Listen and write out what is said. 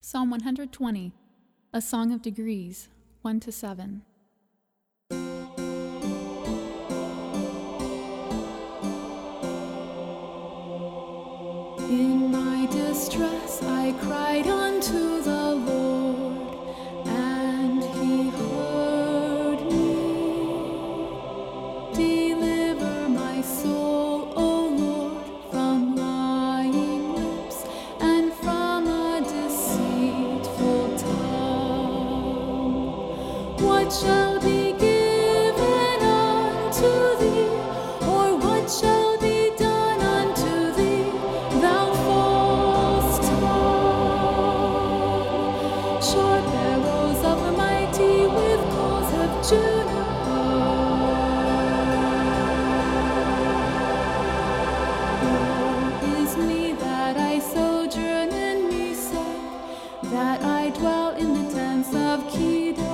Psalm 120, a song of degrees, 1-7. In my distress I cried unto the Lord, and He heard me. Deliver my soul, O Lord, from lying lips and from a deceitful tongue. What shall be given unto Thee, or what shall be done unto Thee, Thou false tongue? Sharp arrows of the mighty with calls of juniper. Woe is me that I sojourn in Mesech, that I dwell in the tents of Kedar.